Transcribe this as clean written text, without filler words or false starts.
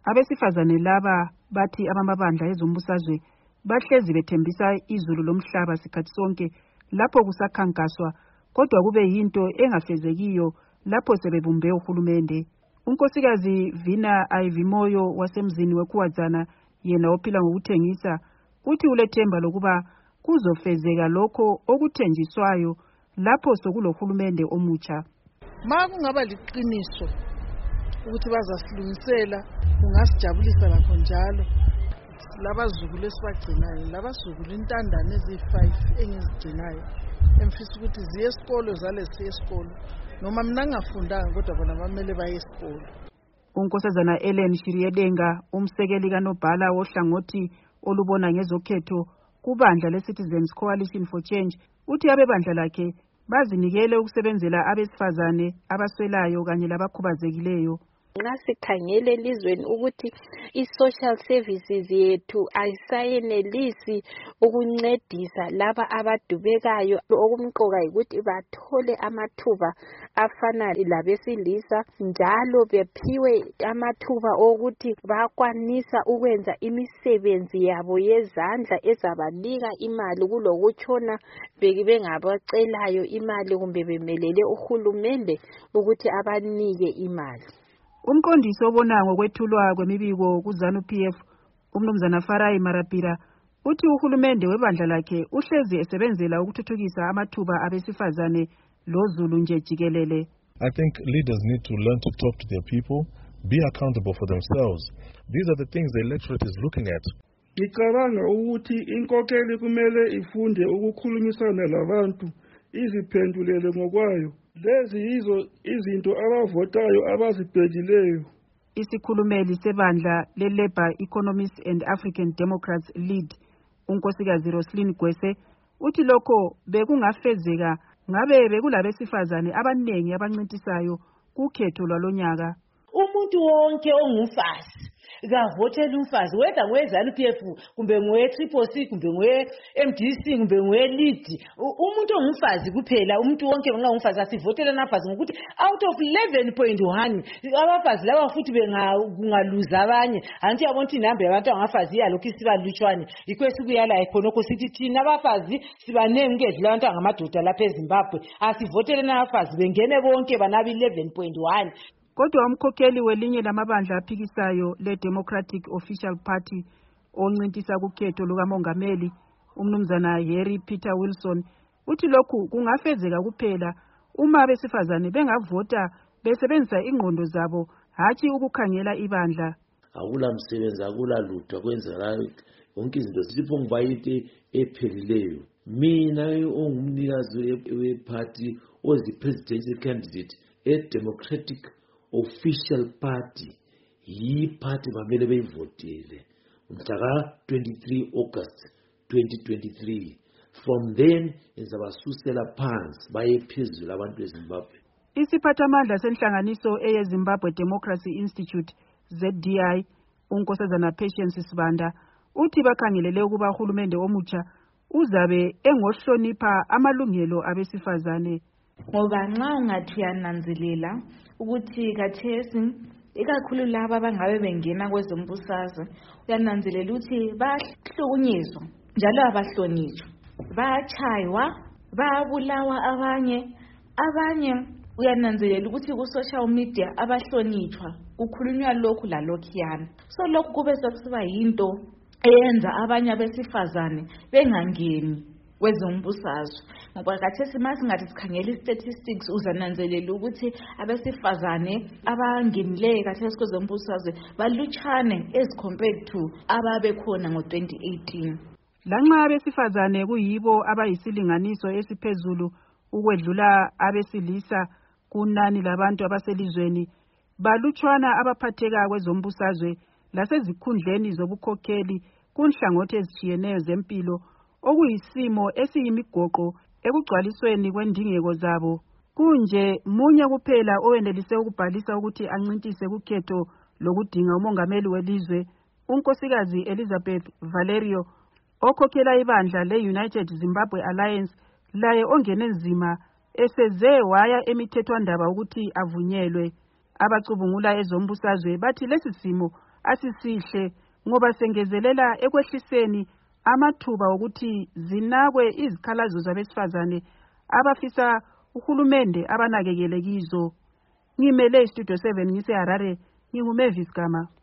Abesifazane laba bathi abamabandla ezombusazwe bahlezi bethembisa izulu lomhlaba sikhathi sonke lapho kusakhankaswa, kodwa kube yinto engafezekiyo lapho sebebumbe uhulumende. Unkosikazi Vina Ayivimoyo wasemzini weKhuwadzana, yena ophila ngokuthengisa, uthi ulethemba lokuba kuzofezeka lokho okuthenjiswayo lapho sokulohulumende omutsha. Kungaba liqiniso ukuthi bazasilungisela, kungasijabulisa lakho njalo. Labazukulu esibagcinayo, labazukulu intandane ezi5 engizigcinayo, emfisa ukuthi ziye esikolo zale siye esikolo, noma mina ngingafundanga kodwa bona bamele baye esikolo. Unkosazana Ellen Shiryedenga, umsekeli kaNobhala wohlangothi olubona ngezokhetho kubandla leCitizens Coalition for Change, uthi abebandla lakhe bazinikele ukusebenzela abesifazane abaswelayo kanye labakhubazekileyo. Nxa sikhangele elizweni ukuthi i-social services yethu ayisayenelisi ukuncedisa laba abadubekayo, okumqoka ukuthi bathole amathuba afana labesilisa, njalo bephiwe amathuba okuthi bakwanisa ukwenza imisebenzi yabo yezandla ezabanika imali kulokutshona bengabacelayo imali kumbe bemelele uhulumende ukuthi abanike imali. Umqondisi obona ngokwethulwa kwemibiko kuZANU-PF, umnumzana Farai Marapira, uthi uhulumende webandla lakhe uhlezi esebenzela ukuthuthukisa amathuba abesifazane lozulu nje jikelele. I think leaders need to learn to talk to their people, be accountable for themselves. These are the things the electorate is looking at. Ngicabanga ukuthi inkokeli kumele ifunde ukukhulumisana labantu, iziphendulele ngokwayo. Lezi yizo izinto abavotayo abazibhedileyo. Isikhulumeli sebandla le-Labour Economists and African Democrats Lead, unkosikazi Roslyn Gwese, uthi lokho bekungafezeka ngabe bekulabesifazane abaningi abancintisayo kukhetho lwalonyaka. Umuntu wonke ongumfazi kavotela umfazi, whether ngoweZANU-PF kumbe ngowe-CCC kumbe ngowe-MDC kumbe ngowe-Lead, umuntu ongumfazi kuphela, umuntu wonke ngumfazi asivotele nafazi, ngokuthi out of 11.1 abafazi laba futhi bengaluza abanye. Anti yabona ukuthi inamba yabantu abangafazi yalokhu isibalutshwane, yikho esikuyala khonokho sithi thina abafazi sibanengi ngedlula abantu angamadoda lapha eZimbabwe, asivotele nafazi bengene bonke banaba 11.1. Kodwa umkhokheli welinye lamabandla aphikisayo le-Democratic Official Party oncintisa kukhetho lukamongameli, umnumzana Harry Peter Wilson, uthi lokhu kungafezeka kuphela uma abesifazane bengavota besebenzisa ingqondo zabo, hatshi ukukhangela ibandla. Akula msebenzi, akula lutho akwenzakala, yonke izinto zipho ngibayite ephelileyo. Mina ongumnikazi weparty ozi-presidential candidate e-Democratic Official Party, yi-party bamele beyivotele mhla 23 August 2023. From then izabasusela phansi baye phezulu abantu eZimbabwe. Isiphathamandla senhlanganiso eyeZimbabwe Democracy Institute ZDI, unkosazana Patience Sibanda, uthi bakhangelele ukuba uhulumende omutsha uzabe engohlonipha amalungelo abesifazane. Ngoba nxa ungathi uyananzelela ukuthi kathesi ikakhulu laba abangabe bengena kwezombusazwe, uyananzelela ukuthi bahlukunyezwa njalo abahlonitshwa, bayachaywa, bayabulawa abanye uyananzelela ukuthi ku-social media abahlonitshwa kukhulunywa lokhu lalokhuyana. So lokhu kube sekusiba yinto eyenza abanye abesifazane bengangeni kwezombusazwe, ngoba kathesi masingathi sikhangela i-statistics uzananzelela ukuthi abesifazane abangenileyo kathesi kwezombusazwe balutshane as compared to ababekhona ngo-2018. Lanxa abesifazane kuyibo abayisilinganiso esiphezulu ukwedlula abesilisa kunani labantu abaselizweni, balutshwana abaphatheka kwezombusazwe lasezikhundleni zobukhokheli kunhlangothi ezitshiyeneyo zempilo, okuyisimo esiyimigoqo ekugcwalisweni kwendingeko zabo. Kunje munye kuphela owenelise ukubhalisa ukuthi ancintise kukhetho lokudinga umongameli welizwe, unkosikazi Elizabeth Valerio, okhokhela ibandla le-United Zimbabwe Alliance, laye ongene nzima eseze waya emithethwandaba ukuthi avunyelwe. Abacubungula ezombusazwe bathi lesi simo asisihle ngoba sengezelela ekwehliseni amathuba okuthi zinakwe izikhalazo zabesifazane abafisa uhulumende abanakekele kizo. Ngimele istudio 7 ngise Harare, nginguMavis Gama.